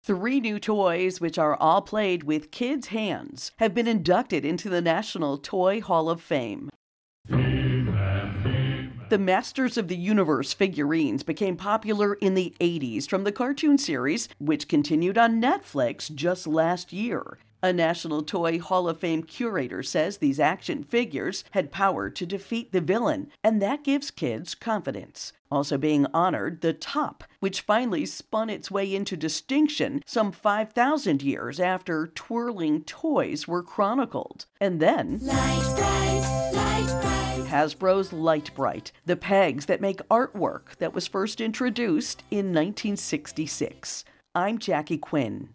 Three new toys, which are all played with kids' hands, have been inducted into the National Toy Hall of Fame. The Masters of the Universe figurines became popular in the 80s from the cartoon series, which continued on Netflix just last year. A National Toy Hall of Fame curator says these action figures had power to defeat the villain, and that gives kids confidence. Also being honored, the Top, which finally spun its way into distinction some 5,000 years after twirling toys were chronicled. And then Hasbro's Light Bright, the pegs that make artwork that was first introduced in 1966. I'm Jackie Quinn.